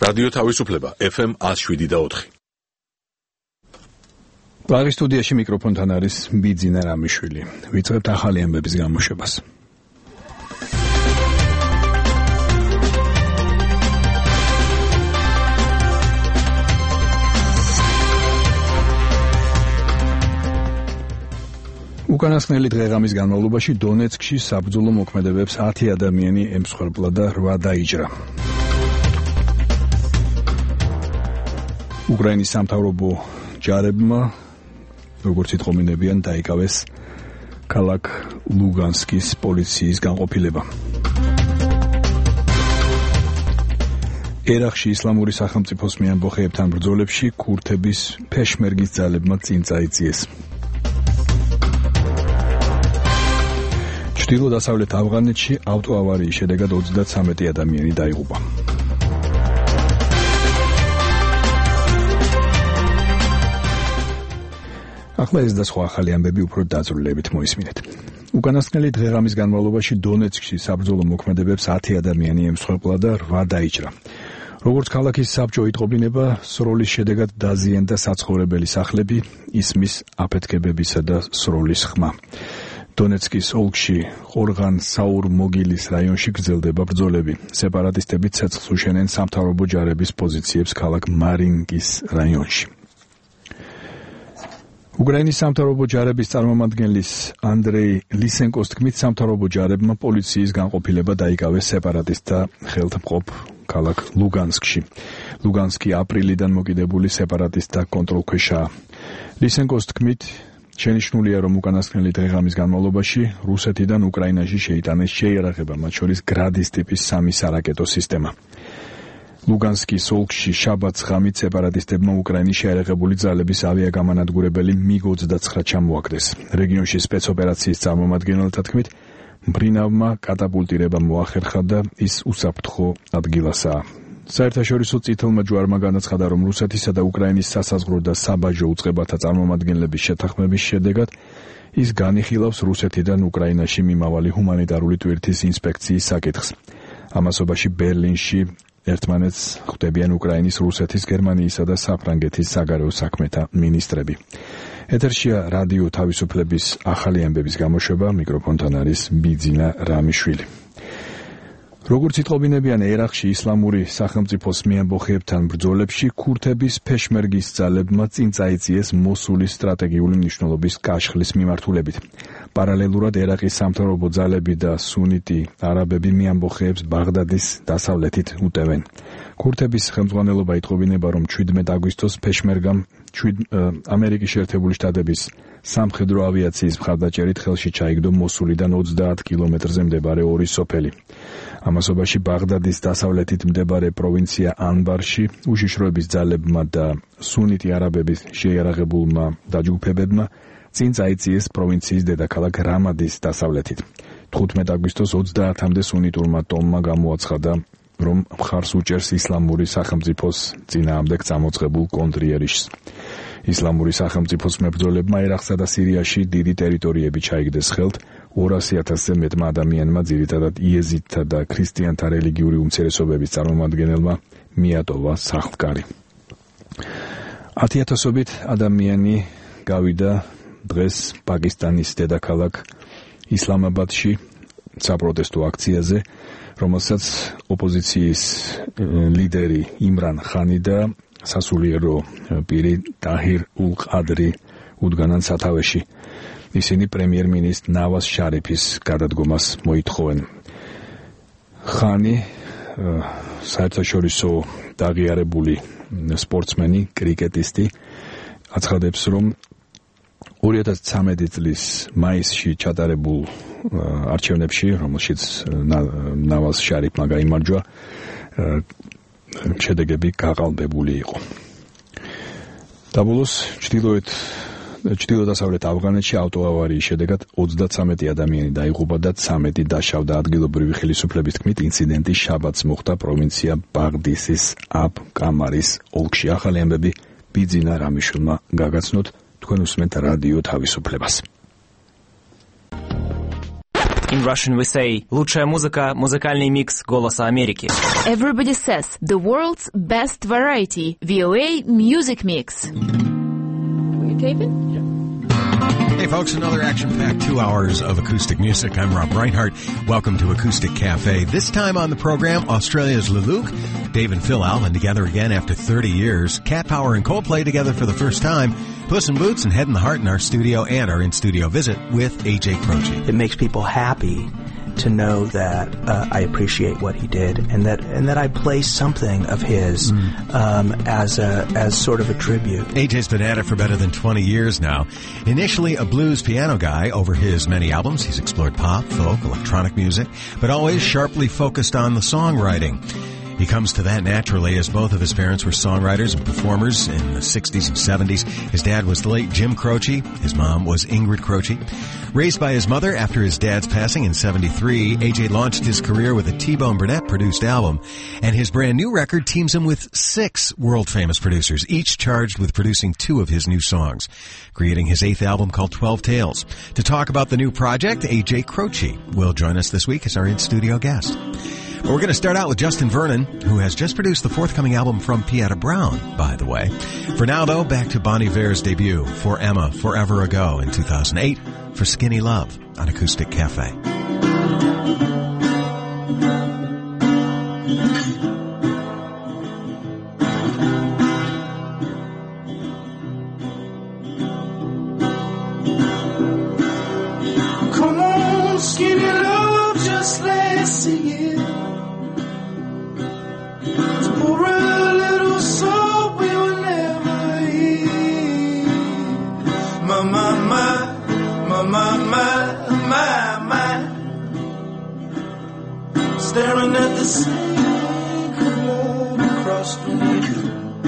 რადიო თავისუფლება FM 107.4. ბაღის სტუდიაში მიკროფონთან არის ბიძინა რამიშვილი. ვიწყებთ ახალი ამბების გამოშვებას. უკანასკნელი დღეღამის განმავლობაში დონეცკში საბრძოლო მოქმედებებს 10 ადამიანი ემსხვერპლა და 8 დაიჭრა. უკრაინის სამთავრობო ჯარებმა, როგორც იტყობინებიან, დაიკავეს ქალაქ ლუგანსკის პოლიციის განყოფილება. ერაყში ისლამური სახელმწიფოს მეამბოხეებთან ბრძოლებში ქურთების ფეშმერგის ძალებმა წინ წაიწიეს. ჩრდილო-დასავლეთ ავღანეთში ავტოავარიის შედეგად 33 ადამიანი დაიღუპა. ახლა ეს და სხვა ახალი ამბები უფრო დაწვრილებით მოისმინეთ. უკანასკნელი დღეღამის განმავლობაში დონეცკში საბრძოლო მოქმედებებს 10 ადამიანი ემსხვერპლა და 8 დაიჭრა. როგორც ქალაქის საბჭო იტყობინება, სროლის შედეგად დაზიანდა საცხოვრებელი სახლები, ისმის აფეთქებებისა და სროლის ხმა. დონეცკის ოლქში ყორღან-საურ-მოგილის რაიონში გრძელდება ბრძოლები. სეპარატისტები ცეცხლს უშენენ სამთავრობო ჯარების პოზიციებს ქალაქ მარინკის რაიონში. უკრაინის სამთავრობო ჯარების წარმომადგენლის ანდრეი ლისენკოს თქმით, სამთავრობო ჯარებმა პოლიციის განყოფილება დაიკავეს სეპარატისტთა ხელთმყოფ ქალაქ ლუგანსკში. ლუგანსკი აპრილიდან მოკიდებული სეპარატისტთა კონტროლქვეშაა. ლისენკოს თქმით, შენიშნულია, რომ უკანასკნელი დღეღამის განმავლობაში რუსეთიდან უკრაინაში შეიტანეს შეიარაღება, მათ შორის გრადის ტიპის 3 სარაკეტო სისტემა. ლუგანსკის ოლქში შაბათს ღამით სეპარატისტებმა უკრაინის შეიარაღებული ძალების ავიაგამანადგურებელი MiG-29 ჩამოაგდეს. რეგიონში სპეცოპერაციის წარმომადგენელთა თქმით, მბრინავმა კატაპულტირება მოახერხა და ის უსაფრთხო ადგილასაა. საერთაშორისო წითელმა ჯვარმა განაცხადა, რომ რუსეთისა და უკრაინის სასაზღვრო და საბაჟო უწყებათა წარმომადგენლების შეთანხმების შედეგად ის განიხილავს რუსეთიდან უკრაინაში მიმავალი ჰუმანიტარული ტვირთის ინსპექციის საკითხს. ამასობაში ბერლინში ერთმანეთს ხვდებიან უკრაინის, რუსეთის, გერმანიისა და საფრანგეთის საგარეო საქმეთა მინისტრები. ეთერშია რადიო თავისუფლების ახალი ამბების გამოშვება, მიკროფონთან არის ბიძინა რამიშვილი. როგორც იტყობინებიან, ერაყში ისლამური სახელმწიფოს მეამბოხეებთან ბრძოლებში ქურთების ფეშმერგის ძალებმა წინ წაიწიეს მოსულის სტრატეგიული მნიშვნელობის კაშხლის მიმართულებით. პარალელურად ერაყის სამთავრობო ძალები და სუნიტი არაბები მეამბოხეებს ბაღდადის დასავლეთით უტევენ. ქურთების ხელმძღვანელობა იტყობინება, რომ 17 აგვისტოს ფეშმერგამ ამერიკის შეერთებული შტატების სამხედრო ავიაციის მხარდაჭერით ხელში ჩაიგდო მოსულიდან 30 კილომეტრზე მდებარე ორი სოფელი. ამასობაში ბაღდადის დასავლეთით მდებარე პროვინცია ანბარში უშიშროების ძალებმა და სუნიტი არაბების შეიარაღებულმა დაჯგუფებებმა წინ წაიწიეს პროვინციის დედაქალაქ რამადის დასავლეთით. 15 აგვისტოს 30-მდე სუნიტურმა ტომმა გამოაცხადა, რომ მხარს უჭერს ისლამური სახელმწიფოს წინააღმდეგ წამოწყებულ კონტრიერიშს. ისლამური სახელმწიფოს მებრძოლებმა ერაყსა და სირიაში დიდი ტერიტორიები ჩაიგდეს ხელთ. 200,000-ზე მეტმა ადამიანმა, ძირითადად იეზიდთა და ქრისტიანთა რელიგიური უმცირესობების წარმომადგენელმა მიატოვა სახლკარი. 10,000-ობით ადამიანი გავიდა დღეს პაკისტანის დედაქალაქ ისლამაბადში საპროტესტო აქციაზე, რომელსაც ოპოზიციის ლიდერი იმრან ხანი და სასულიერო პირი ტაჰირ ულ-ყადრი უდგანან სათავეში. ისინი პრემიერ-მინისტრ ნავაზ შარიფის გადადგომას მოითხოვენ. ხანი საერთაშორისო დაღიარებული სპორტსმენი, კრიკეტისტი, აცხადებს, რომ 2013 წლის მაისში ჩატარებულ არჩევნებში, რომელშიც ნავაზ შარიფმა გაიმარჯვა, შედეგები გაყალბებული იყო. დაბოლოს ჩრდილო-დასავლეთ ავღანეთში ავტოავარიის შედეგად 33 ადამიანი დაიღუპა და 13 დაშავდა. ადგილობრივი ხელისუფლების თქმით, ინციდენტი შაბათს მოხდა პროვინცია ბაღდისის აბ-კამარის ოლქში. ახალი ამბები ბიძინა რამიშვილმა გაგაცნოთ. თქვენ უსმენთ რადიო თავისუფლებას. In Russian we say «Лучшая музыка» – музыкальный микс «Голоса Америки». Everybody says the world's best variety, VOA Music Mix. Were you taping? Hey folks, another action-packed 2 hours of acoustic music. I'm Rob Reinhart. Welcome to Acoustic Cafe. This time on the program, Australia's Leluc, Dave and Phil Allen together again after 30 years. Cat Power and Coldplay together for the first time. Puss in Boots and Head in the Heart in our studio and our in-studio visit with AJ Croce. It makes people happy to know that I appreciate what he did and that I play something of his as sort of a tribute. AJ's been at it for better than 20 years now. Initially a blues piano guy, over his many albums he's explored pop, folk, electronic music, but always sharply focused on the songwriting. He comes to that naturally, as both of his parents were songwriters and performers in the 60s and 70s. His dad was the late Jim Croce. His mom was Ingrid Croce. Raised by his mother after his dad's passing in 73, AJ launched his career with a T-Bone Burnett-produced album, and his brand new record teams him with 6 world-famous producers, each charged with producing 2 of his new songs, creating his 8th album called 12 Tales. To talk about the new project, AJ Croce will join us this week as our in-studio guest. But we're going to start out with Justin Vernon, who has just produced the forthcoming album from Pieta Brown, by the way. For now, though, back to Bon Iver's debut, For Emma, Forever Ago in 2008, for Skinny Love on Acoustic Cafe. Come on, skinny love, just let's sing it. Pour a little salt we will never eat. My, my, my, my, my, my, my, my. Staring at the same color across the way.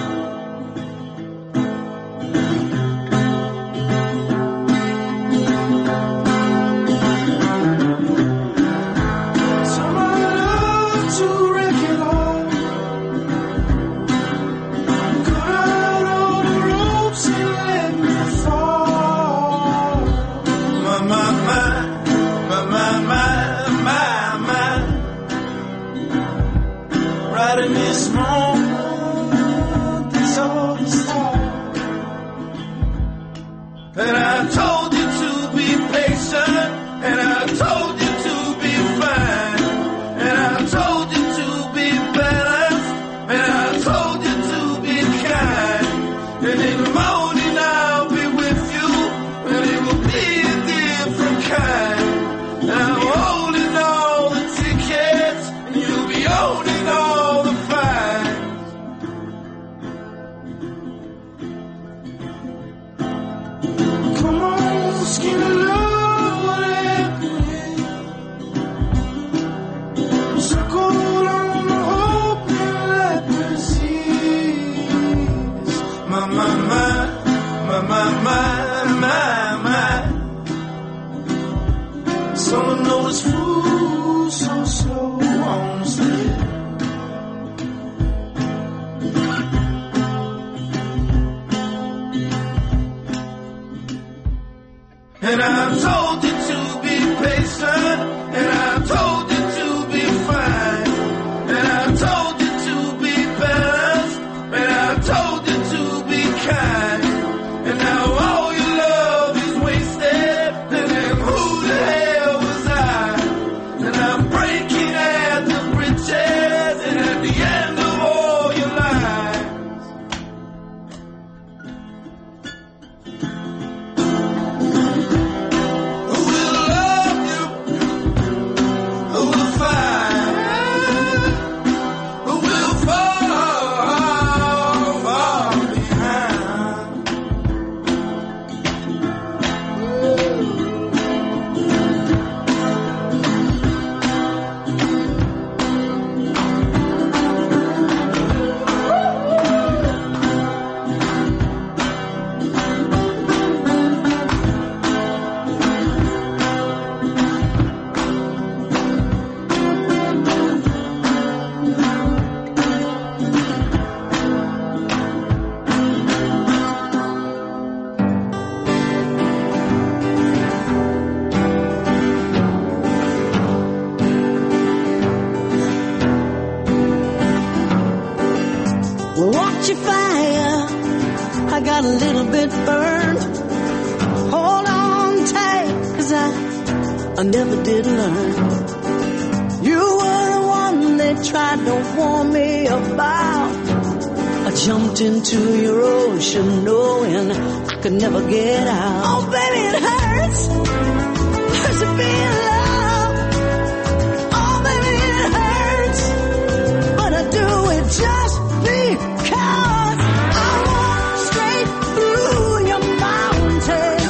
Right in this moment, that's all that's hard. And I told you to be patient, and I told you to be fine, and I told you to be balanced, and I told you to be kind. And in the morning I'll be with you, and it will be a different kind. And I'm holding all the tickets, and you'll be holding all the fines. Come on, skinny love, what happened? Circle on the hope and leprosies. My, my, my, my, my, my, my, my. Someone knows food so slow on the stairs. And I told you to be patient, and I told you to be fine, and I told you to be balanced, and I told you to be kind. And now all your love is wasted, and then who the hell was I? And I'm breaking at the bridges, and at the end of all your lives. Who get burned. Hold on tight, 'cause I never did learn. You were the one they tried to warn me about. I jumped into your ocean knowing I could never get out. Oh, baby, it hurts. Hurts to be in love. Oh, baby, it hurts. But I do it just because I walk straight through your mountain.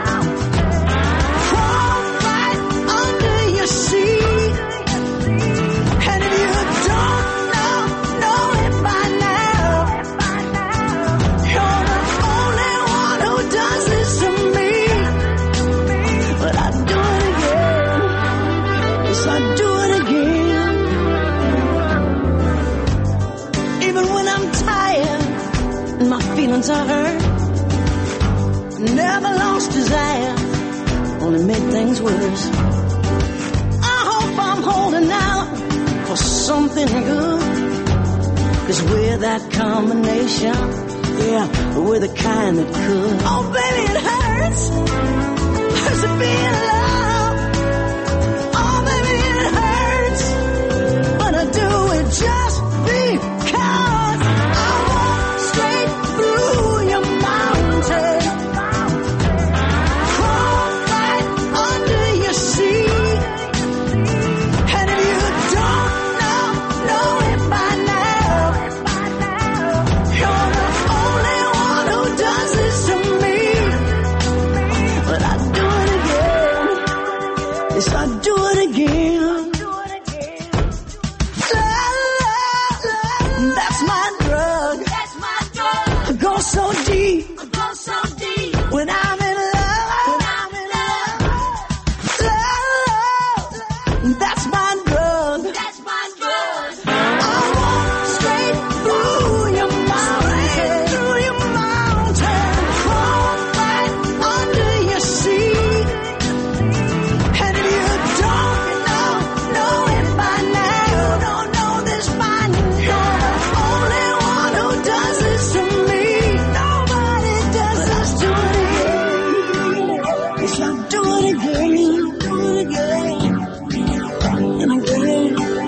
Crawl right under your seat. And if you don't know it by now, you're the only one who does this to me. But I do it again. Yes, I do it again. Even when I'm tired and my feelings are hurt, never lost desire, only made things worse. I hope I'm holding out for something good, 'cause we're that combination. Yeah, we're the kind that could. Oh, baby, it hurts. Hurts to be in love. Oh, baby, it hurts. But I do it just because I walk straight through your mountain. Crawl right under your seat. And if you don't know it by now, you're the only one who does this to me. But I do it again. Yes, I do it again. That's my drug. I go so deep. When I'm in love. Love. That's my drug. I walk straight through your mountain. Crawl right under your seat. And if you don't know it by now, you don't know this by now. You're the only one who does this to me. Nobody does this to me. Yes, I do it again. Do it again. And again.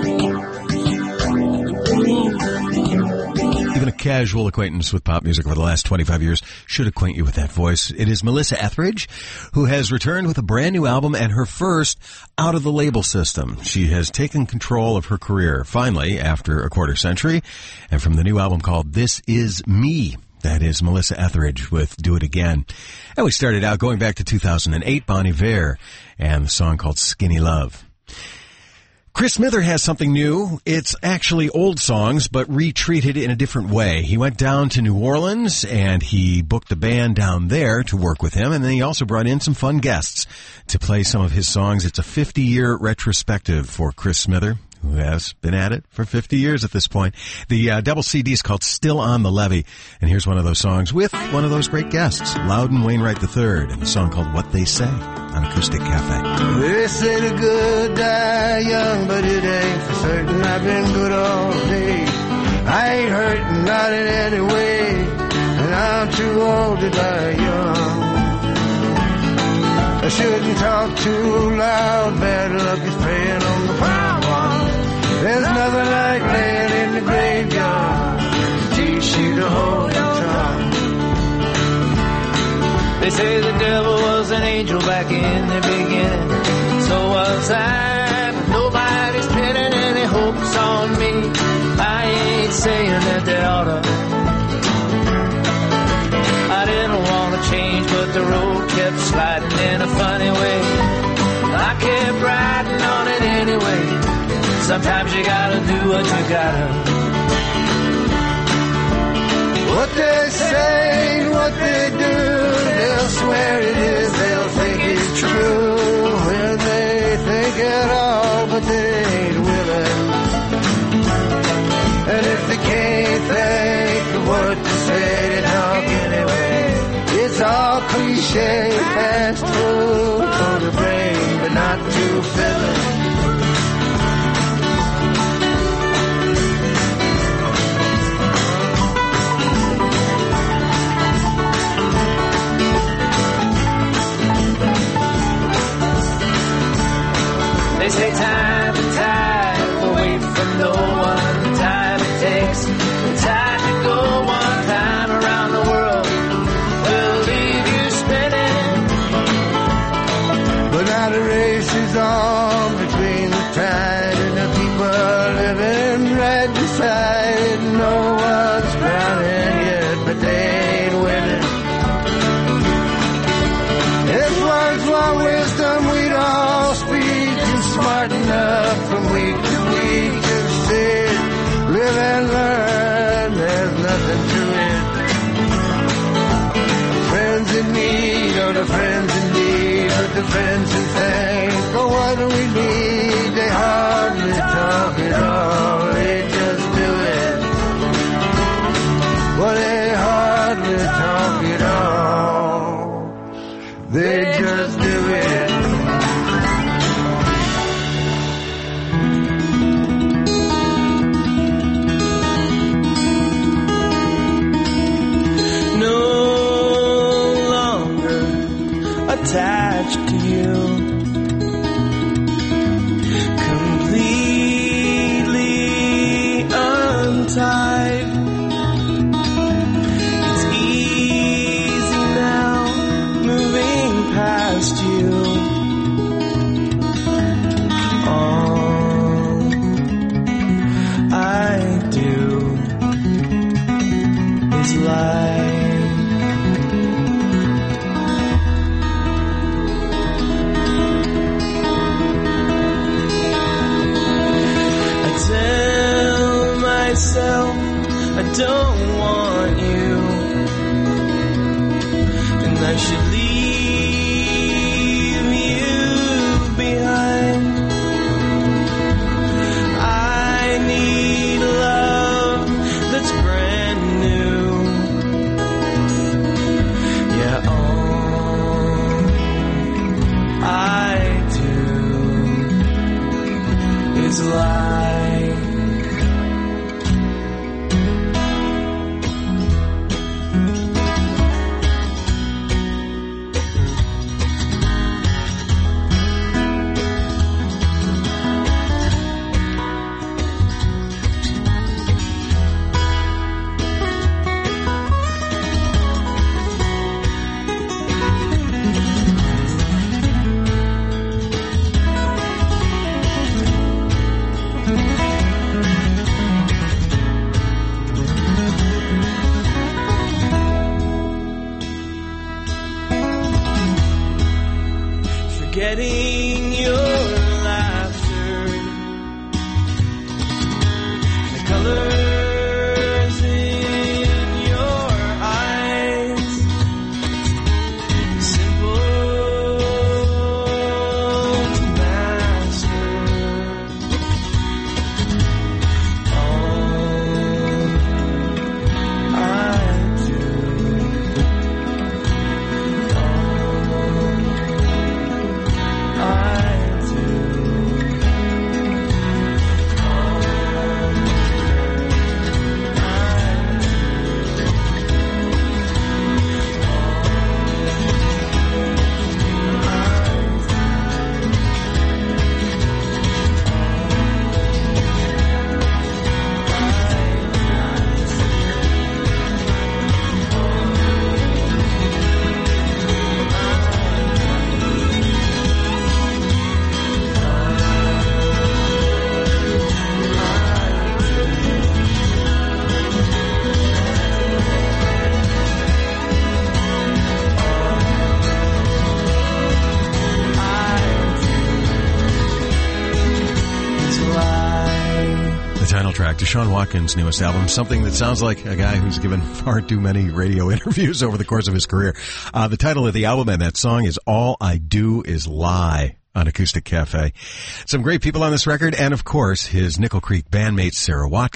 Even a casual acquaintance with pop music over the last 25 years should acquaint you with that voice. It is Melissa Etheridge, who has returned with a brand new album and her first out of the label system. She has taken control of her career, finally, after a quarter century. And from the new album called This Is Me, that is Melissa Etheridge with Do It Again. And we started out going back to 2008, Bon Iver, and the song called Skinny Love. Chris Smither has something new. It's actually old songs, but retreated in a different way. He went down to New Orleans, and he booked a band down there to work with him, and then he also brought in some fun guests to play some of his songs. It's a 50-year retrospective for Chris Smither, who has been at it for 50 years at this point. The double CD is called Still on the Levee, and here's one of those songs with one of those great guests, Loudon Wainwright III, and the song called What They Say on Acoustic Cafe. They say the good die young, but it ain't for certain. I've been good all day. I ain't hurting, not in any way, and I'm too old to die young. I shouldn't talk too loud, bad luck is preying on the proud ones. There's nothing like laying in the graveyard to teach you to hold your tongue. They say the devil was an angel back in the beginning. So was I. Nobody's pinning any hopes on me. I ain't saying that they oughta. I didn't want to change, but the road kept sliding in a funny way. I kept riding on it anyway. Sometimes you gotta do what you gotta. What they say, what they do, they'll swear it is, they'll think it's true. When they think it all, but they ain't willing. And if they can't think of what to say, they talk anyway. It's all cliche, fast food for the brain, but not too filling. say time to time, we'll wait for no one. The time it takes, the time to go one time around the world will leave you spinning. But now the race is on between the tide and the people living right beside it. No one's drowning yet, but they ain't winning. If words were wisdom, we'd all speak and smarten up from week to week. Instead, live and learn, there's nothing to it. Friends in need are the friends in need, but the friends who thank for what we need, they hardly talk at all, they just do it. Well, they hardly talk at all, they just do it. No longer attached to you, completely untied. It's easy now, moving past you. All I do is lie. I tell myself I don't want you, and I should leave you behind. I need love that's brand new. Yeah, all I do is lie. Forgetting your laughter, the colors in your eyes, simple to master. All I do, Title track to Sean Watkins' newest album, something that sounds like a guy who's given far too many radio interviews over the course of his career. The title of the album and that song is All I Do Is Lie on Acoustic Cafe. Some great people on this record, and of course his Nickel Creek bandmate Sarah Watkins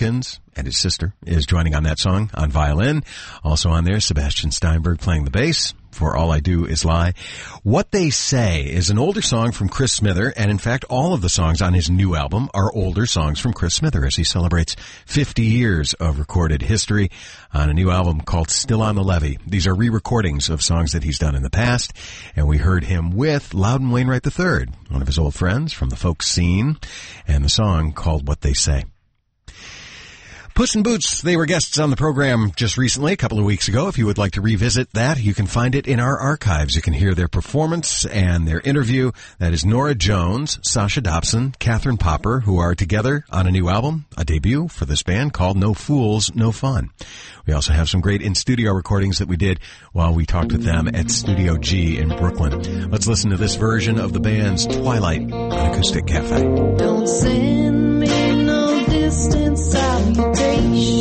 and his sister, is joining on that song on violin. Also on there, Sebastian Steinberg playing the bass. For All I Do Is Lie. What They Say is an older song from Chris Smither, and in fact, all of the songs on his new album are older songs from Chris Smither as he celebrates 50 years of recorded history on a new album called Still on the Levee. These are re-recordings of songs that he's done in the past, and we heard him with Loudon Wainwright III, one of his old friends from the folk scene, and the song called What They Say. Puss in Boots, they were guests on the program just recently, a couple of weeks ago. If you would like to revisit that, you can find it in our archives. You can hear their performance and their interview. That is Nora Jones, Sasha Dobson, Catherine Popper, who are together on a new album, a debut for this band called No Fools, No Fun. We also have some great in-studio recordings that we did while we talked with them at Studio G in Brooklyn. Let's listen to this version of the band's Twilight on Acoustic Cafe. Don't send me no distant salutation.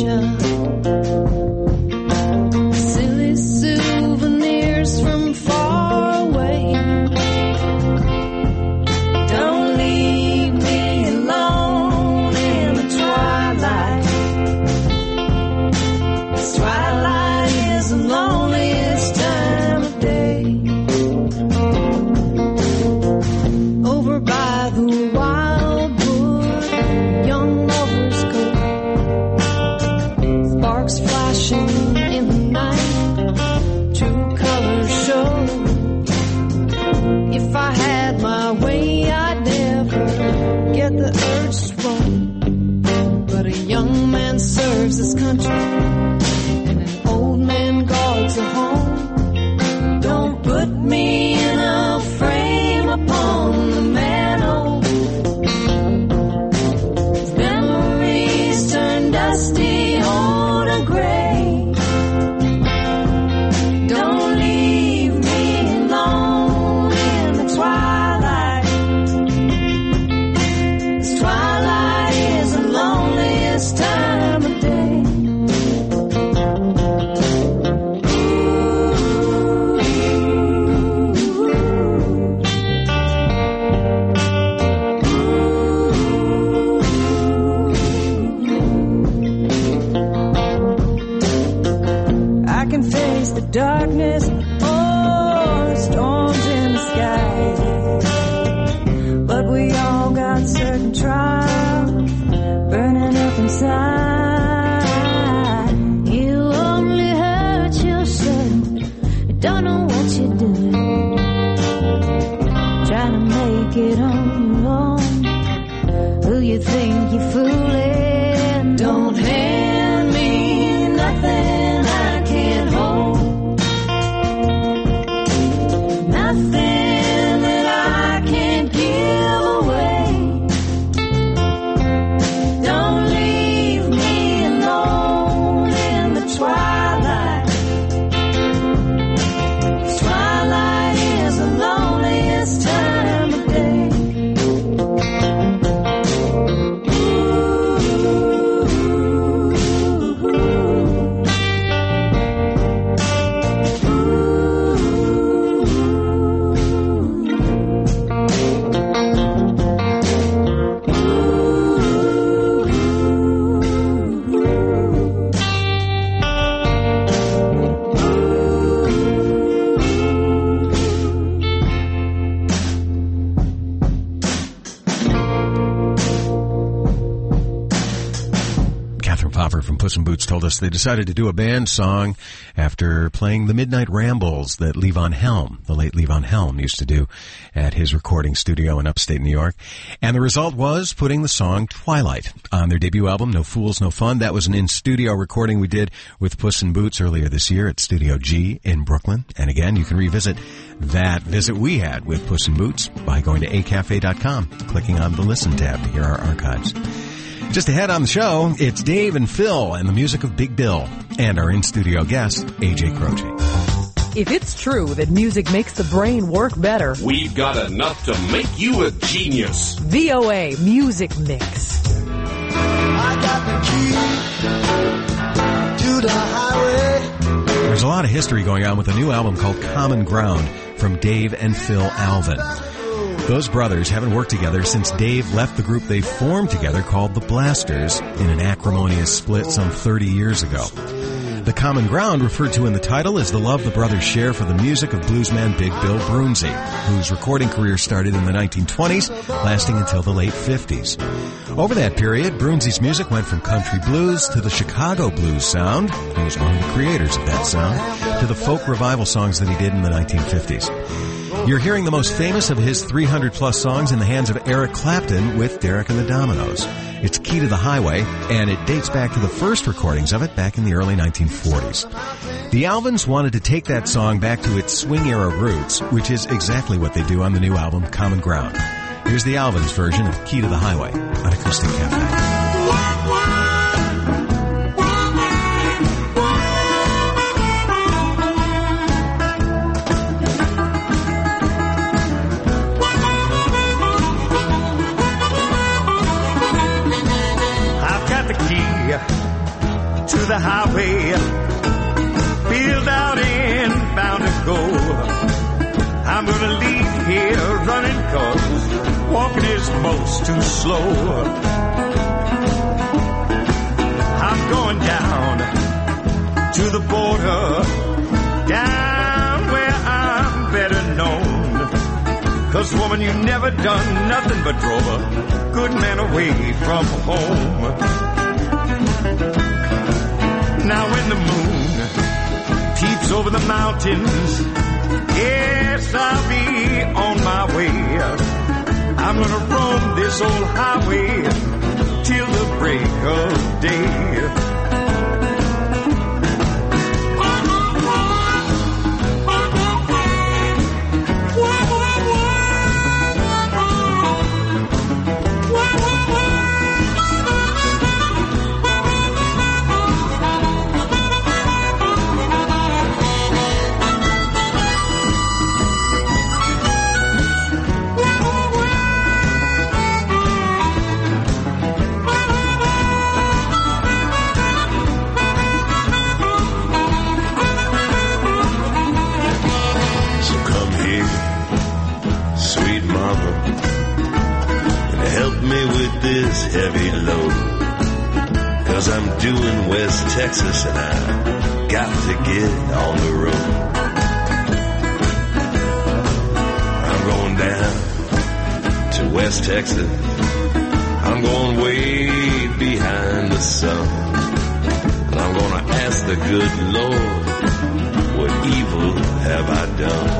Silly souvenirs from far away. Don't leave me alone in the twilight. This twilight is the loneliest time of day. Over by the wildwood, young lovers go. Sparks flashing in the night, true colors show. If I had my way, I'd never get the urge to roam. But a young man serves his country, and an old man guards a home. Don't put me in a frame upon the mantle. Memories turn dusty, old and gray. Don't leave me alone in the twilight. This twilight is the loneliest time of day. I can face the darkness or storms in the sky, but we all got certain trials burning up inside. You only hurt yourself, you don't know what you're doing, trying to make it on your own. Who you think you're fooling? Don't hand me nothing I can't hold. Nothing that I can't give away. Don't leave me alone in the twilight. Twilight is the loneliest time of day. Catherine Popper from Puss in Boots told us they decided to do a band song after playing the Midnight Rambles that Levon Helm, the late Levon Helm, used to do at his recording studio in upstate New York. And the result was putting the song Twilight on their debut album, No Fools, No Fun. That was an in-studio recording we did with Puss in Boots earlier this year at Studio G in Brooklyn. And again, you can revisit that visit we had with Puss in Boots by going to acafe.com, clicking on the Listen tab to hear our archives. Just ahead on the show, it's Dave and Phil and the music of Big Bill, and our in-studio guest, AJ Croce. If it's true that music makes the brain work better, We've got enough to make you a genius. VOA Music Mix. I got the key to the highway. There's a lot of history going on with a new album called Common Ground from Dave and Phil Alvin. Those brothers haven't worked together since Dave left the group they formed together called the Blasters in an acrimonious split some 30 years ago. The common ground referred to in the title is the love the brothers share for the music of bluesman Big Bill Broonzy, whose recording career started in the 1920s, lasting until the late 50s. Over that period, Broonzy's music went from country blues to the Chicago blues sound, he was one of the creators of that sound, to the folk revival songs that he did in the 1950s. You're hearing the most famous of his 300-plus songs in the hands of Eric Clapton with Derek and the Dominoes. It's Key to the Highway, and it dates back to the first recordings of it back in the early 1940s. The Alvins wanted to take that song back to its swing-era roots, which is exactly what they do on the new album, Common Ground. Here's the Alvins version of Key to the Highway on Acoustic Cafe. To the highway, field out and bound to go. I'm gonna leave here running 'cause walking is most too slow. I'm going down to the border, down where I'm better known. 'Cause woman, you never done nothing but drove a good man away from home. Now when the moon peeps over the mountains, yes, I'll be on my way. I'm gonna roam this old highway till the break of day. This heavy load, 'cause I'm doing West Texas and I got to get on the road. I'm going down to West Texas, I'm going way behind the sun, and I'm gonna ask the good Lord, what evil have I done?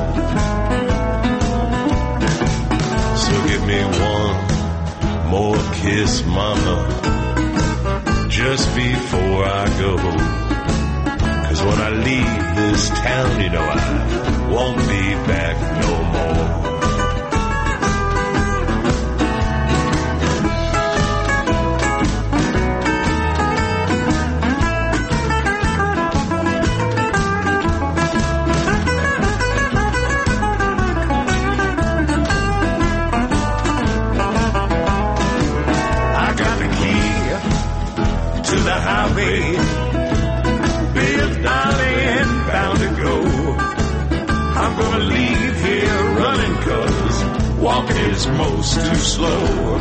So give me one more kiss, mama, just before I go. 'Cause when I leave this town, you know I won't be back no more. Built darling, bound to go. I'm gonna leave here running 'cause walking is most too slow.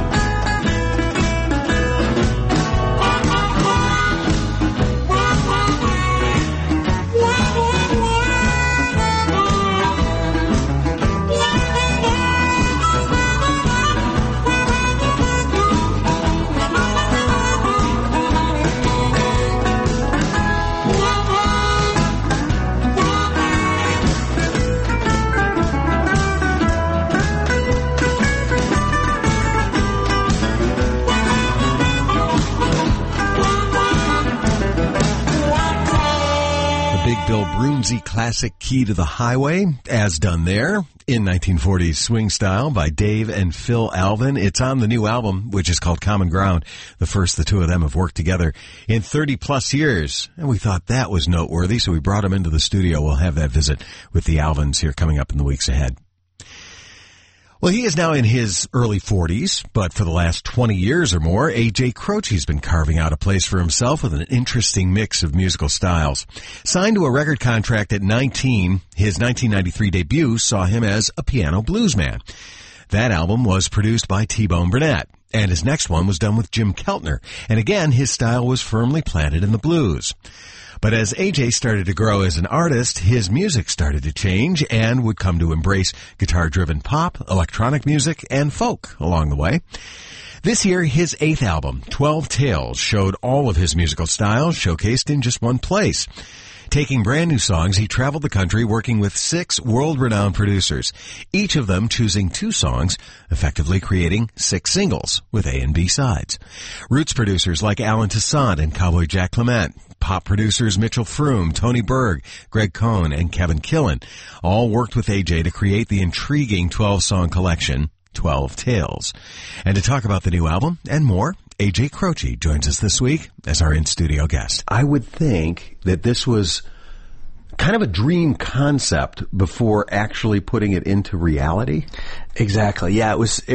Bill Broonzy classic Key to the Highway, as done there in 1940s swing style by Dave and Phil Alvin. It's on the new album, which is called Common Ground. The first the two of them have worked together in 30 plus years. And we thought that was noteworthy, so we brought them into the studio. We'll have that visit with the Alvins here coming up in the weeks ahead. Well, he is now in his early 40s, but for the last 20 years or more, A.J. Croce's been carving out a place for himself with an interesting mix of musical styles. Signed to a record contract at 19, his 1993 debut saw him as a piano bluesman. That album was produced by T-Bone Burnett, and his next one was done with Jim Keltner, and again, his style was firmly planted in the blues. But as AJ started to grow as an artist, his music started to change and would come to embrace guitar-driven pop, electronic music, and folk along the way. This year, his 8th album, 12 Tales, showed all of his musical styles showcased in just one place. Taking brand new songs, he traveled the country working with 6 world-renowned producers, each of them choosing 2 songs, effectively creating 6 singles with A and B sides. Roots producers like Alan Toussaint and Cowboy Jack Clement, pop producers Mitchell Froom, Tony Berg, Greg Cohn, and Kevin Killen all worked with AJ to create the intriguing 12-song collection, 12 Tales. And to talk about the new album and more, AJ Croce joins us this week as our in-studio guest. I would think that this was kind of a dream concept before actually putting it into reality. Exactly. Yeah, it was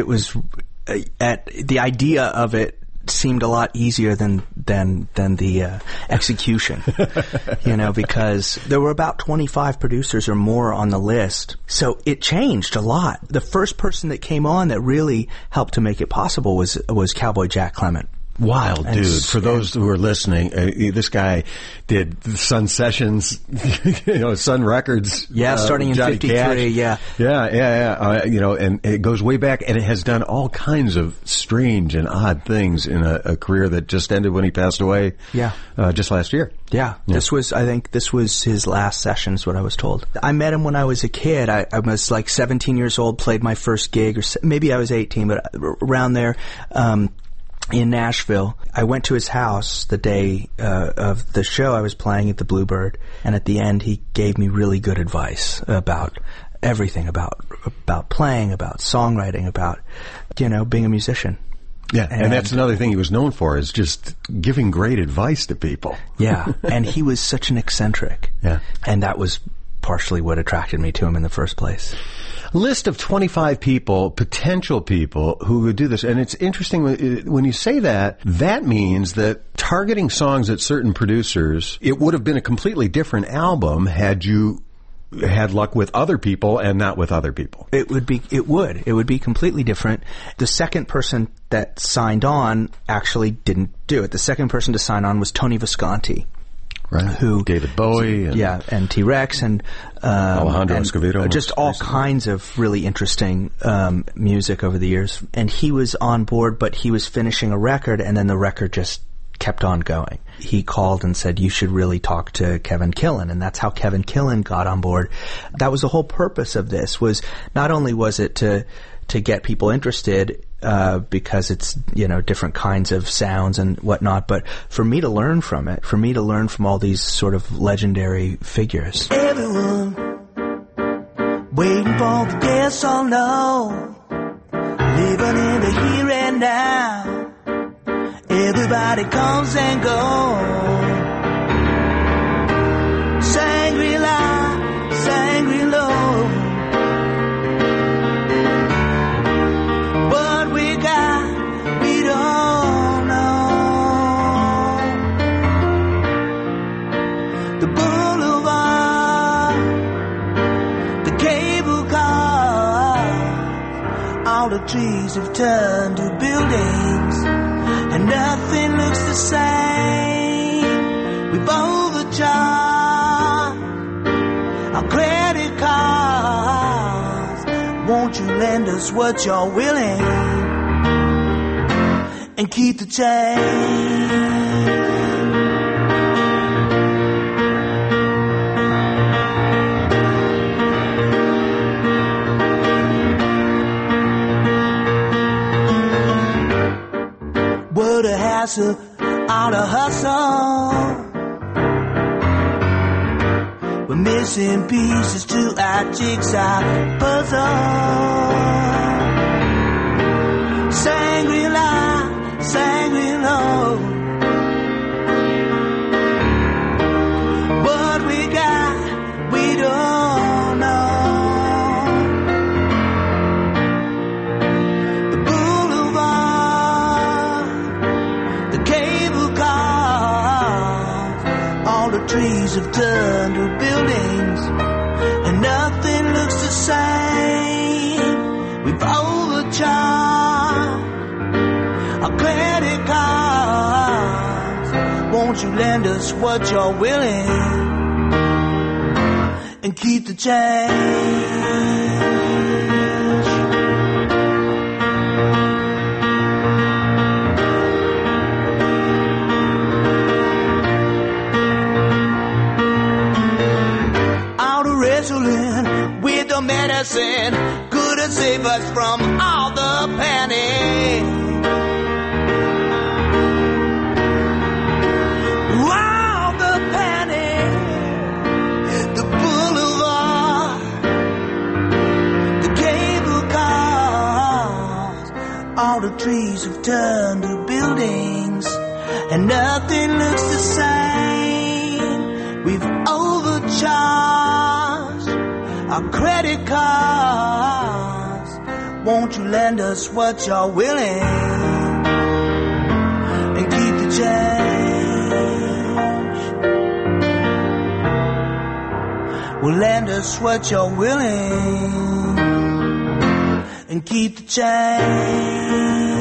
the idea of it seemed a lot easier than the execution, because there were about 25 producers or more on the list. So it changed a lot. The first person that came on that really helped to make it possible was Cowboy Jack Clement. Wild dude. For those who are listening, this guy did Sun Sessions, Sun Records. Yeah, starting in Johnny 53, Cash. yeah. Yeah. And it goes way back, and it has done all kinds of strange and odd things in a career that just ended when he passed away. Yeah. Just last year. Yeah. I think this was his last sessions, what I was told. I met him when I was a kid. I was like 17 years old, played my first gig, or maybe I was 18, but around there, in Nashville. I went to his house the day of the show I was playing at the Bluebird, and at the end he gave me really good advice about everything, about playing, about songwriting, about being a musician. Yeah, and that's another thing he was known for, is just giving great advice to people. Yeah, and he was such an eccentric. Yeah. And that was partially what attracted me to him in the first place. List of 25 people, potential people who would do this. And it's interesting when you say that, that means that targeting songs at certain producers, it would have been a completely different album had you had luck with other people and not with other people. It would be completely different. The second person that signed on actually didn't do it. The second person to sign on was Tony Visconti. Right. Who David Bowie and T-Rex and Alejandro Escovedo, just all kinds of really interesting music over the years. And he was on board, but he was finishing a record, and then the record just kept on going. He called and said, "You should really talk to Kevin Killen," and that's how Kevin Killen got on board. That was the whole purpose of this. Was not only was it to get people interested, because it's, different kinds of sounds and whatnot, but for me to learn from it, for me to learn from all these sort of legendary figures. Everyone waiting for the yes or no, living in the here and now. Everybody comes and goes. Shangri-La, Shangri-La. What we got, we don't know. The boulevard, the cable car, all the trees have turned to buildings, and nothing looks the same. We've overcharged our credit cards. Won't you lend us what you're willing and keep the change? What a hassle, all the hustle. We're missing pieces to our jigsaw puzzle. Shangri-La, Shangri-La. What we got, we don't know. The boulevard, the cable cars, all the trees have turned to buildings, and nothing looks the same. We've Won't you lend us what you're willing and keep the change? With the medicine, good to save us from all the panic. All the panic, the boulevard, the cable cars, all the trees have turned to buildings, and nothing looks the same. We've overcharged our credit cards. Won't you lend us what you're willing and keep the change? Well, lend us what you're willing and keep the change.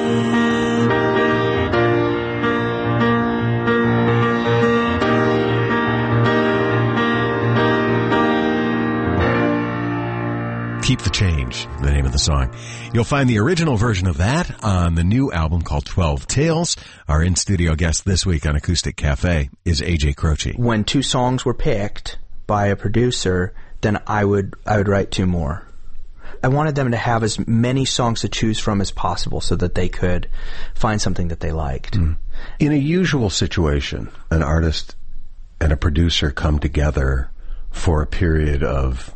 Keep the Change, the name of the song. You'll find the original version of that on the new album called 12 Tales. Our in-studio guest this week on Acoustic Cafe is AJ Croce. When two songs were picked by a producer, then I would write two more. I wanted them to have as many songs to choose from as possible so that they could find something that they liked. In a usual situation, an artist and a producer come together for a period of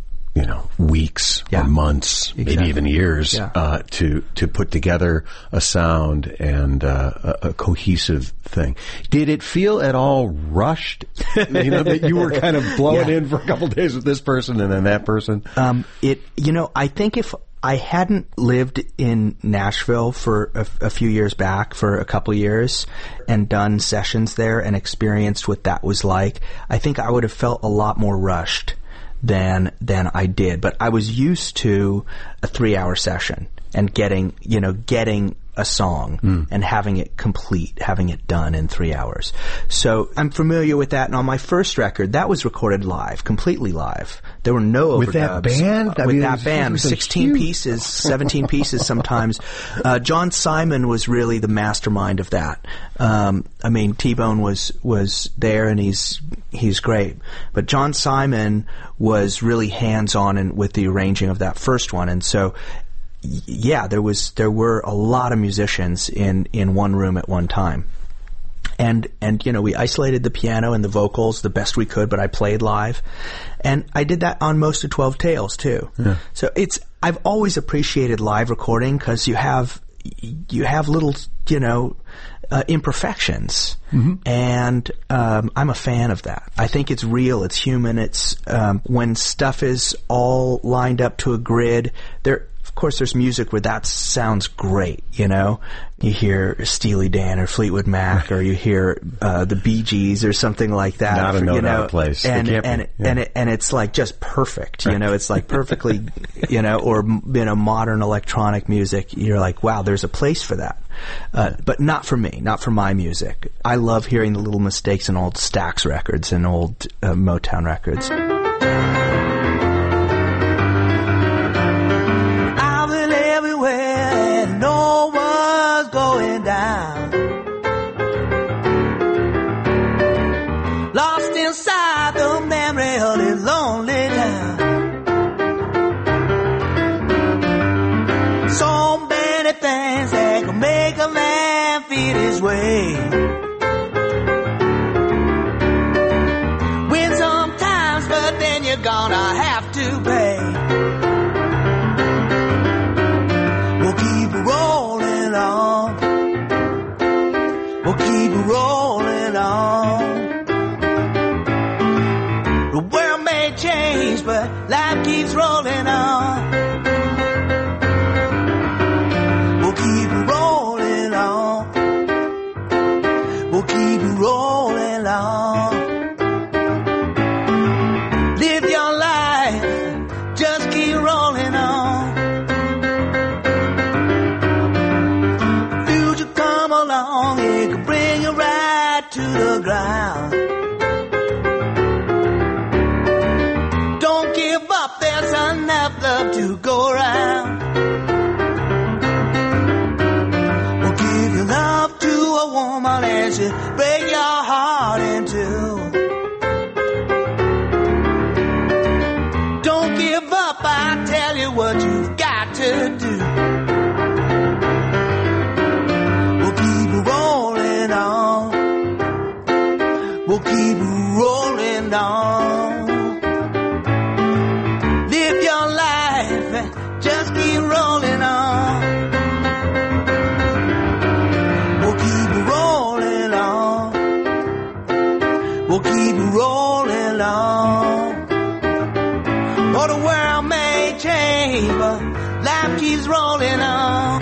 weeks or months, maybe even years, to put together a sound and a cohesive thing. Did it feel at all rushed? That you were kind of blowing in for a couple of days with this person and then that person? I think if I hadn't lived in Nashville for a few years back, for a couple of years, and done sessions there and experienced what that was like, I think I would have felt a lot more rushed than I did. But I was used to a 3-hour session and getting a song and having it complete, having it done in 3 hours. So I'm familiar with that. And on my first record, that was recorded live, completely live. There were no overdubs. With that band? With that band, 16 pieces, 17 pieces sometimes. John Simon was really the mastermind of that. T-Bone was there, and he's great. But John Simon was really hands-on with the arranging of that first one. And so, there were a lot of musicians in one room at one time. And we isolated the piano and the vocals the best we could, but I played live. And I did that on most of 12 Tales too. Yeah. So I've always appreciated live recording because you have little, imperfections. Mm-hmm. And I'm a fan of that. I think it's real, it's human, it's when stuff is all lined up to a grid, of course, there's music where that sounds great, You hear Steely Dan or Fleetwood Mac, or you hear the Bee Gees or something like that. Not a note out of place. And it's like just perfect, It's like perfectly, or modern electronic music. You're like, wow, there's a place for that. But not for me, not for my music. I love hearing the little mistakes in old Stax records and old Motown records. Lost inside the memory of this lonely town. So many things that can make a man feel his way. Win sometimes, but then you're gonna have to pay. We'll keep rolling on. We'll keep rolling on. The world may change, but life keeps rolling on. We'll keep rolling on. the ground. Don't give up, there's enough love to go around. Well, give your love to a woman and she'll break your heart in two. Don't give up, I tell you what you've got to do. We'll keep rolling on. We'll keep rolling on. Live your life and just keep rolling on. We'll keep rolling on. We'll keep rolling on. Oh, the world may change, but life keeps rolling on.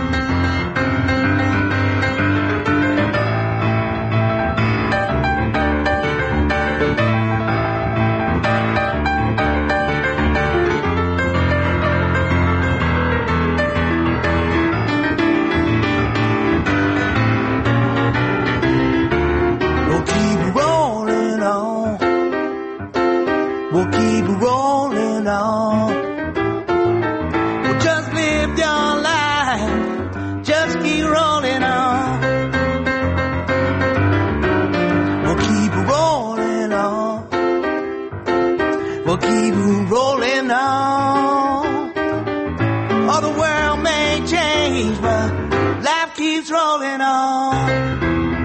We'll keep rolling on. We'll keep rolling on. Well, just live your life. Just keep rolling on. We'll keep rolling on. We'll keep rolling on. Oh, the world may change, but life keeps rolling on.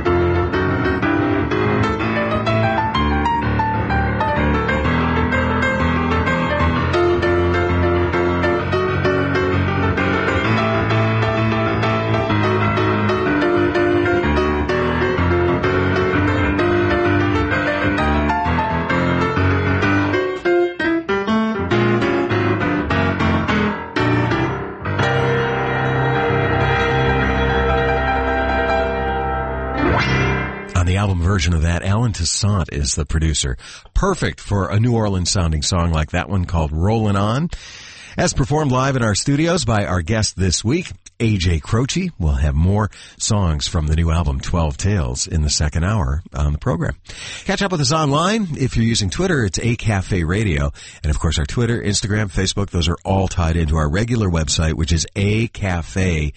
On the album version of that, Alan Toussaint is the producer. Perfect for a New Orleans sounding song like that one called Rollin' On. As performed live in our studios by our guest this week, A.J. Croce. We'll have more songs from the new album 12 Tales in the second hour on the program. Catch up with us online. If you're using Twitter, it's A Cafe Radio. And of course our Twitter, Instagram, Facebook, those are all tied into our regular website, which is acafe.com,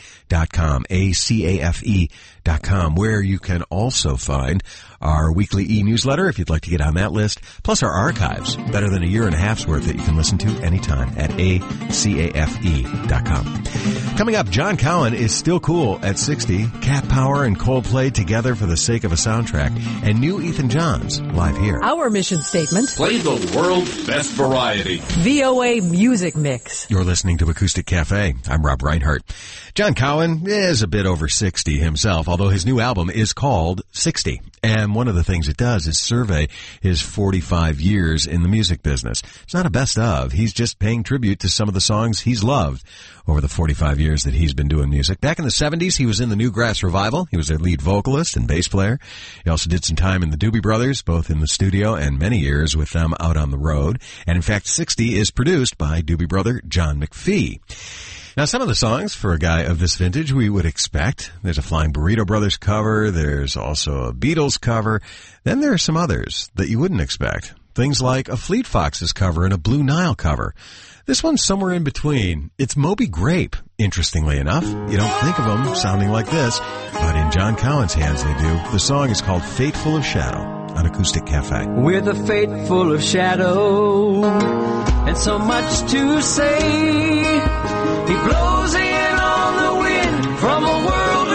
ACAFE.com, where you can also find our weekly e-newsletter if you'd like to get on that list, plus our archives, better than a year and a half's worth that you can listen to anytime at acafe.com. Coming up, John Cowan is still cool at 60, Cat Power and Coldplay together for the sake of a soundtrack, and new Ethan Johns live here. Our mission statement: Play the world's best variety. VOA Music Mix. You're listening to Acoustic Cafe. I'm Rob Reinhart. John Cowan is a bit over 60 himself, although his new album is called 60. And one of the things it does is survey his 45 years in the music business. It's not a best of. He's just paying tribute to some of the songs he's loved over the 45 years that he's been doing music. Back in the 70s, he was in the Newgrass Revival. He was their lead vocalist and bass player. He also did some time in the Doobie Brothers, both in the studio and many years with them out on the road. And in fact, 60 is produced by Doobie Brother John McPhee. Now, some of the songs for a guy of this vintage we would expect. There's a Flying Burrito Brothers cover. There's also a Beatles cover. Then there are some others that you wouldn't expect. Things like a Fleet Foxes cover and a Blue Nile cover. This one's somewhere in between. It's Moby Grape, interestingly enough. You don't think of them sounding like this, but in John Cowan's hands they do. The song is called Fateful of Shadow on Acoustic Cafe. We're the fateful of shadow, and so much to say. He blows in on the wind from a world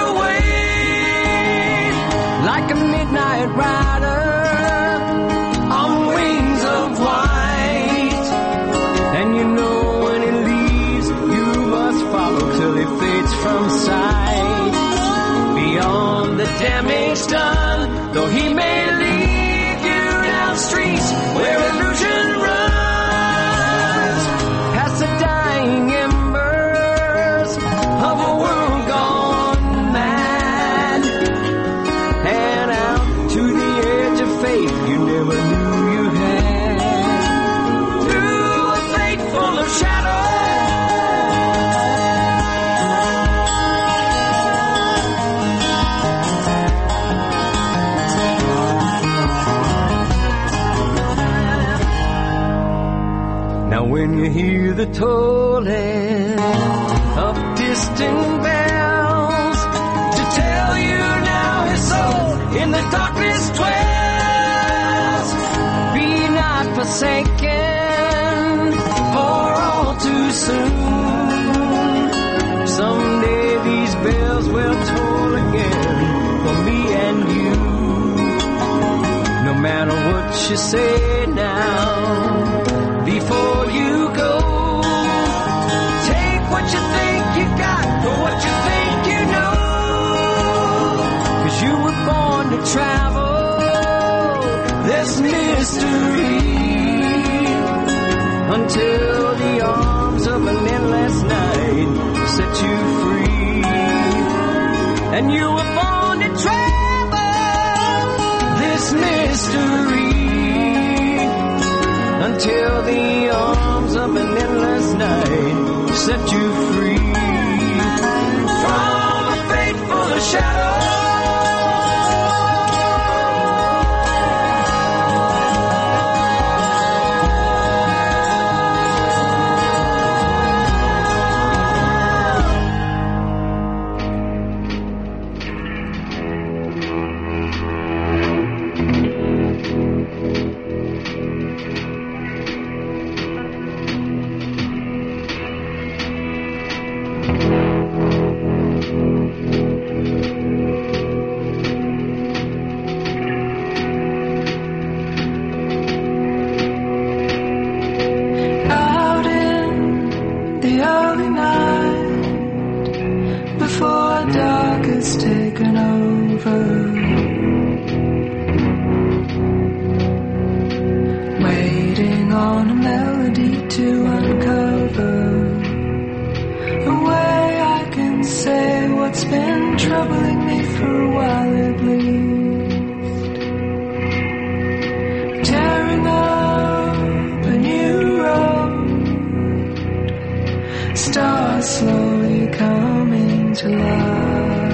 away, like a midnight rider on wings of white. And you know when he leaves, you must follow till he fades from sight. Beyond the damage done, though he may lead you down streets where illusion runs, past the dying embers of a world gone mad, and out to the edge of faith you never knew you had, through a fate full of shadow. when you hear the tolling of distant bells to tell you now his soul in the darkness dwells. Be not forsaken, for all too soon someday these bells will toll again for me and you. No matter what you say now, before you go, take what you think you got for what you think you know. 'Cause you were born to travel this mystery until the arms of an endless night set you free. And you were born to travel this mystery until the arms of an endless night set you free from a fateful shadow. Taken over, waiting on a melody to uncover a way I can say what's been troubling me for a while at least. Tearing up a new road, stars slowly coming to life.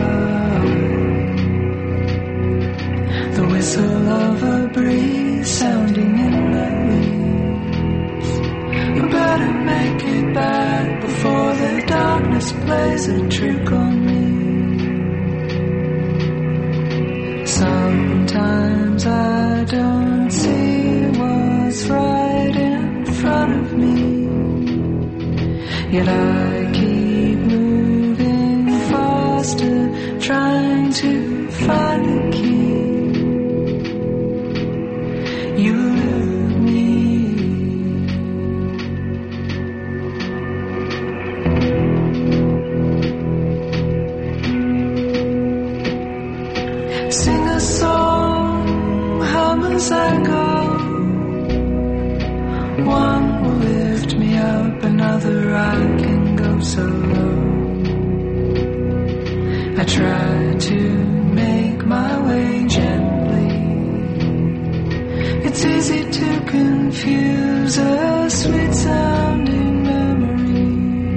The whistle of a breeze sounding in the leaves. I better make it back before the darkness plays a trick on me. Sometimes I don't see what's right in front of me, yet I keep moving faster, trying to find the key. You love me. Sing a song, hum as I go. One will lift me up, another I can go so low. I try to make my way gently. It's easy to confuse a sweet sounding memory.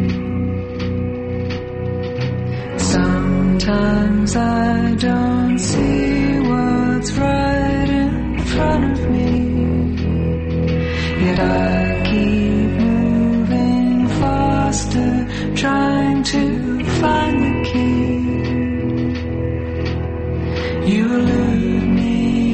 Sometimes I don't see what's right in front of me, yet I keep moving faster, trying to find the key. You love me.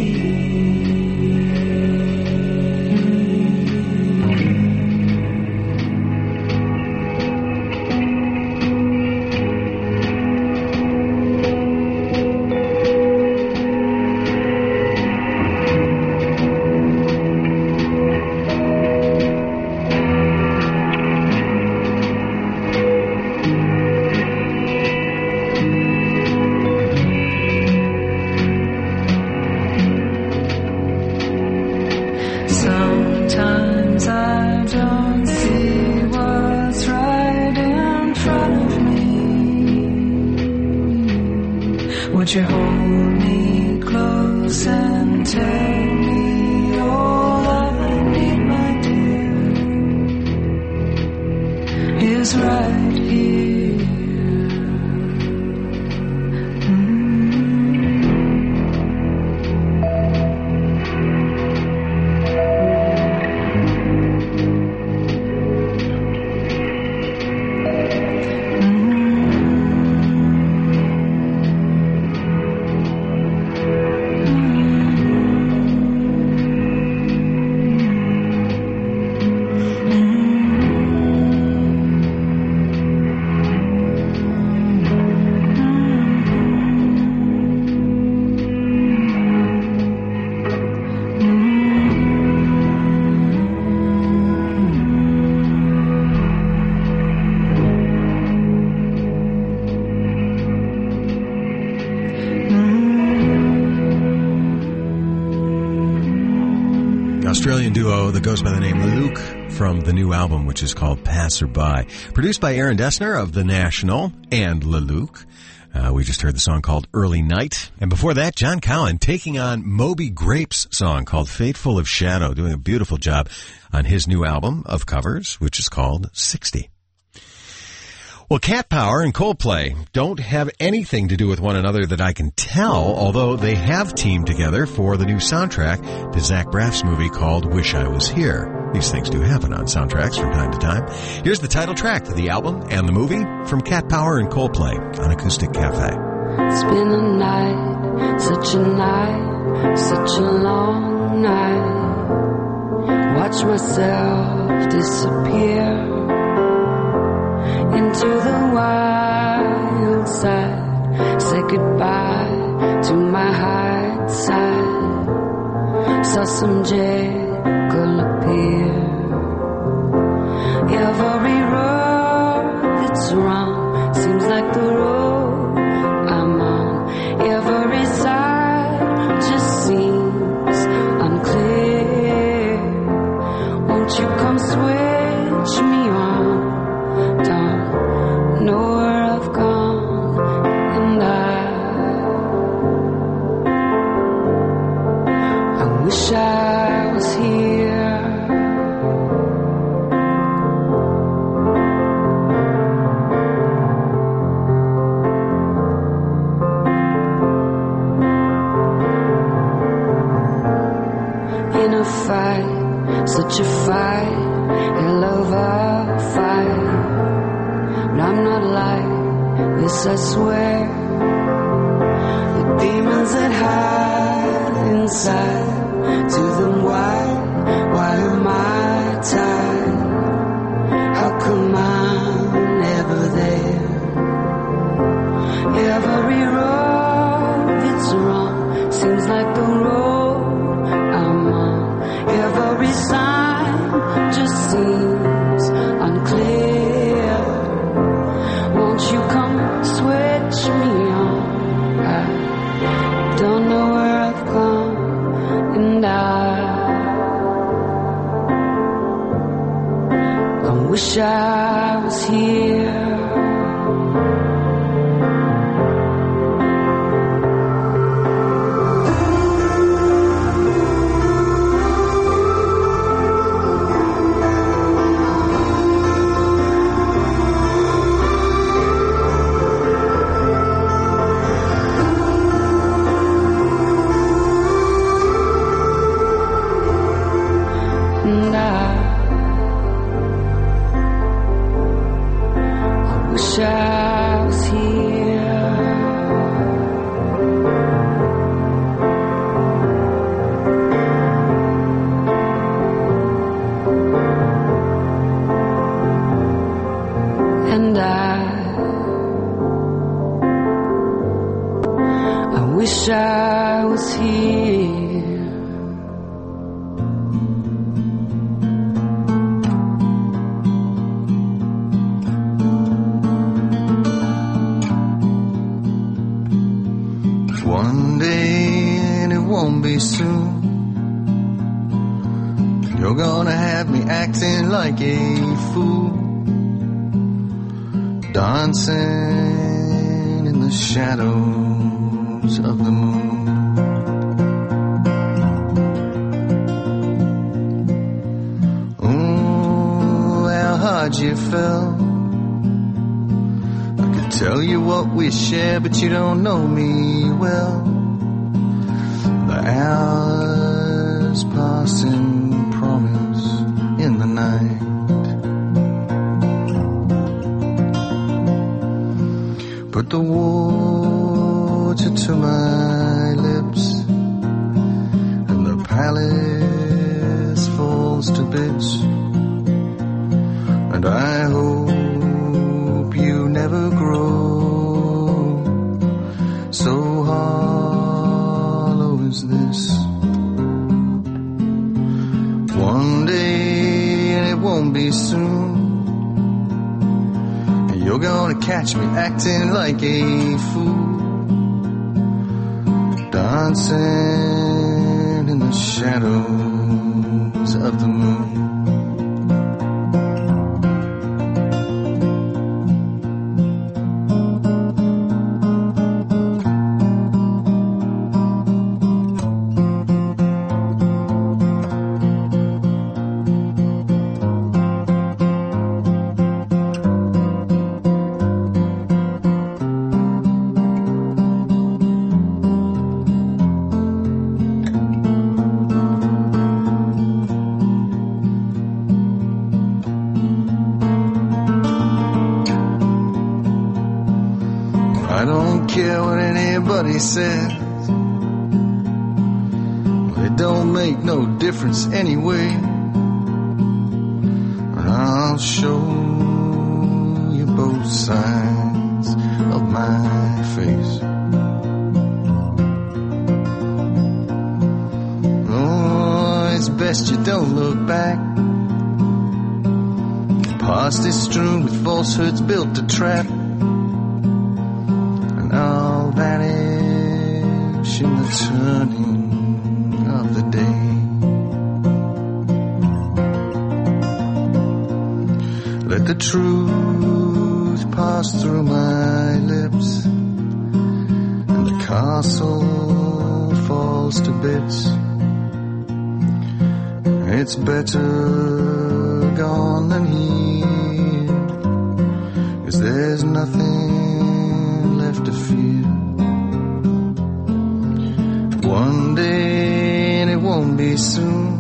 Sometimes I don't see what's right in front of me. Would you hold me close and tell me all I need, my dear, is right here. Australian duo that goes by the name Luke from the new album, which is called Passerby. Produced by Aaron Dessner of The National and Luke. We just heard the song called Early Night. And before that, John Cowan taking on Moby Grape's song called Fateful of Shadow, doing a beautiful job on his new album of covers, which is called 60. Well, Cat Power and Coldplay don't have anything to do with one another that I can tell, although they have teamed together for the new soundtrack to Zach Braff's movie called Wish I Was Here. These things do happen on soundtracks from time to time. Here's the title track to the album and the movie from Cat Power and Coldplay on Acoustic Cafe. It's been a night, such a long night. Watch myself disappear into the wild side. Say goodbye to my hide side. Saw some Jekyll appear. Every road that's wrong seems like the road I'm on. Every side just seems unclear. Won't you come switch me on? Don't know where I've gone, and I wish I was here. In a fight, such a fight, hell of a fight. But I'm not like this, I swear. The demons that hide inside, to them why am I tied? How come I'm never there? Every road that's wrong seems like the road I'm on. Every sign just seems unclear. Won't you come switch me on? I don't know where I've gone, and I wish I was here. I was here. And I wish I was here. One day, and it won't be soon, you're gonna have me acting like a fool, dancing in the shadows of the moon. Oh, how hard you fell. Tell you what we share, but you don't know me well. The hours pass in promise in the night. Put the water to my lips, and the palace falls to bits. And I hope you never grow so hollow as this. One day, and it won't be soon, you're gonna catch me acting like a fool, dancing in the shadows shadows of the moon. Says well, it don't make no difference anyway, and I'll show you both sides of my face. Oh, it's best you don't look back. The past is strewn with falsehoods built to trap, and all that is in the turning of the day. Let the truth pass through my lips, and the castle falls to bits. It's better gone than here, 'cause there's nothing left to fear. One day, and it won't be soon,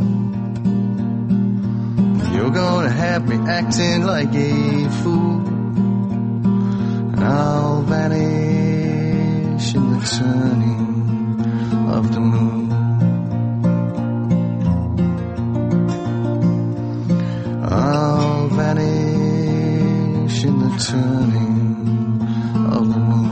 you're gonna have me acting like a fool, and I'll vanish in the turning of the moon. I'll vanish in the turning of the moon.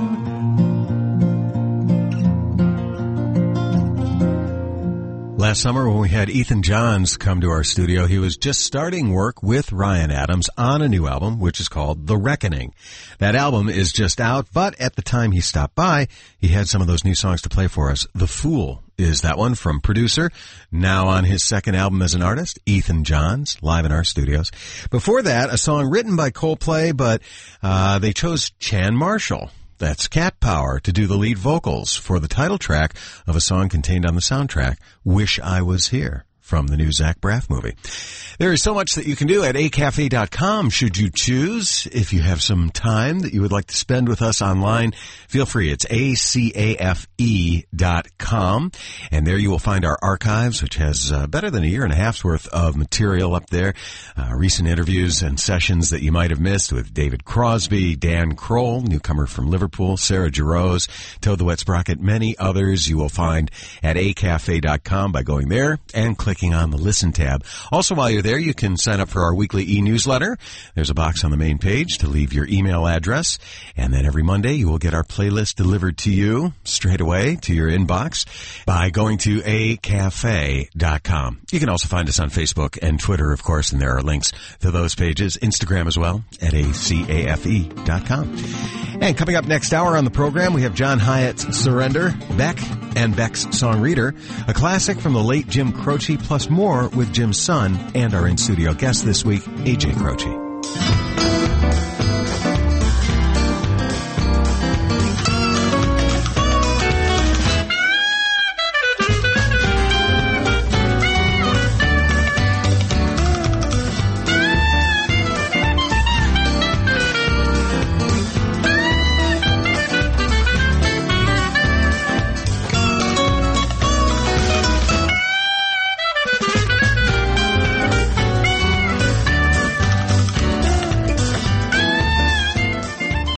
Last summer when we had Ethan Johns come to our studio, he was just starting work with Ryan Adams on a new album, which is called The Reckoning. That album is just out, but at the time he stopped by, he had some of those new songs to play for us. The Fool is that one from producer, now on his second album as an artist, Ethan Johns, live in our studios. Before that, a song written by Coldplay, but they chose Chan Marshall. That's Cat Power to do the lead vocals for the title track of a song contained on the soundtrack, Wish I Was Here, from the new Zach Braff movie. There is so much that you can do at acafe.com should you choose. If you have some time that you would like to spend with us online, feel free. It's acafe.com. And there you will find our archives, which has better than a year and a half's worth of material up there. Recent interviews and sessions that you might have missed with David Crosby, Dan Kroll, newcomer from Liverpool, Sarah Jarosz, Toad the Wet Sprocket, many others you will find at acafe.com by going there and clicking on the Listen tab. Also, while you're there, you can sign up for our weekly e-newsletter. There's a box on the main page to leave your email address, and then every Monday you will get our playlist delivered to you straight away to your inbox by going to acafe.com. You can also find us on Facebook and Twitter, of course, and there are links to those pages. Instagram as well at acafe.com. And coming up next hour on the program, we have John Hyatt's Surrender, Beck and Beck's Song Reader, a classic from the late Jim Croce, plus more with Jim's son and our in-studio guest this week, A.J. Croce.